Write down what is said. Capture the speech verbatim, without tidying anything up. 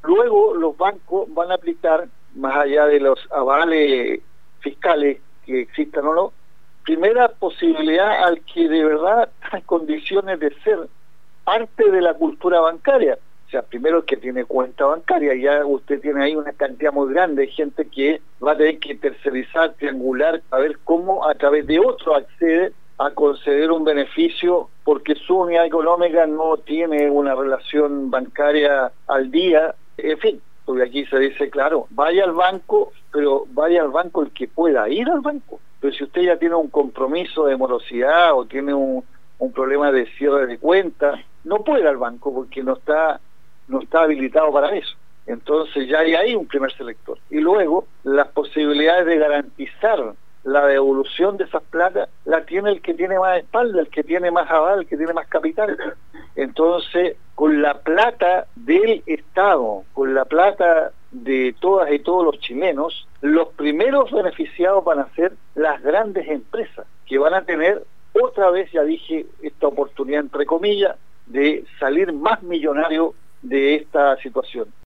Luego los bancos van a aplicar, más allá de los avales fiscales que existan o no, primera posibilidad al que de verdad está en condiciones de ser parte de la cultura bancaria. O sea, primero el que tiene cuenta bancaria, ya usted tiene ahí una cantidad muy grande de gente que va a tener que tercerizar, triangular, a ver cómo a través de otro accede a conceder un beneficio porque su unidad económica no tiene una relación bancaria al día. En fin, porque aquí se dice, claro, vaya al banco, pero vaya al banco el que pueda ir al banco. Pero si usted ya tiene un compromiso de morosidad o tiene un, un problema de cierre de cuenta, no puede ir al banco porque no está no está habilitado para eso. Entonces ya hay ahí un primer selector. Y luego las posibilidades de garantizar la devolución de esas plata la tiene el que tiene más espalda, el que tiene más aval, el que tiene más capital. Entonces, con la plata del Estado, con la plata de todas y todos los chilenos, los primeros beneficiados van a ser las grandes empresas, que van a tener otra vez, ya dije, esta oportunidad, entre comillas, de salir más millonarios de esta situación.